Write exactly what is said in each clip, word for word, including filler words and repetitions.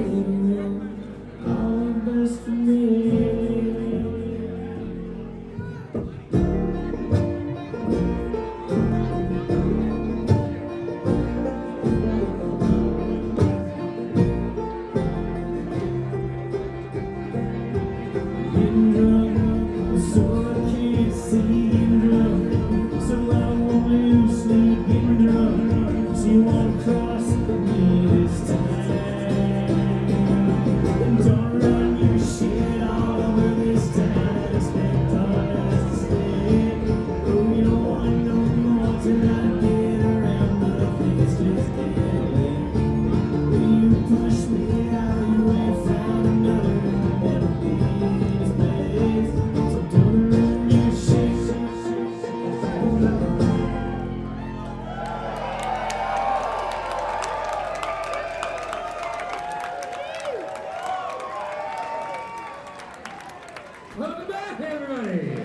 Welcome back, everybody!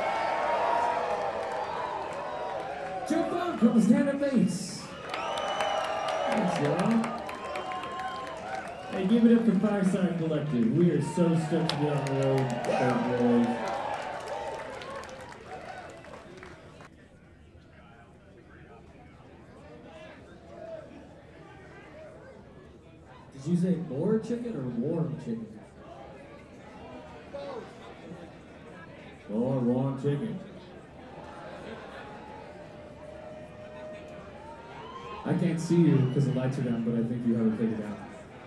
Joe Funk from Stand-Up Bass. Thanks, y'all. Hey, give it up for Fireside Collective. We are so stoked to be on the road. So boys. Did you say more chicken or warm chicken? More warm chicken. I can't see you because the lights are down, but I think you have it figured out.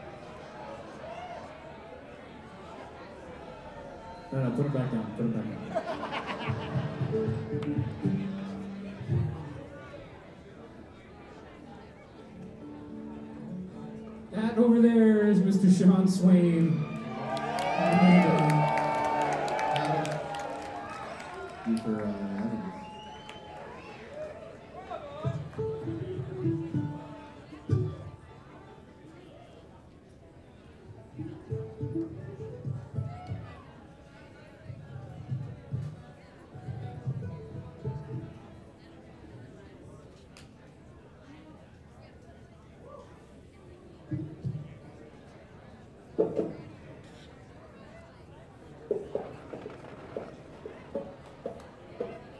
No, no, put it back down. Put it back down. That over there is Mister Sean Swain. Thank you for uh,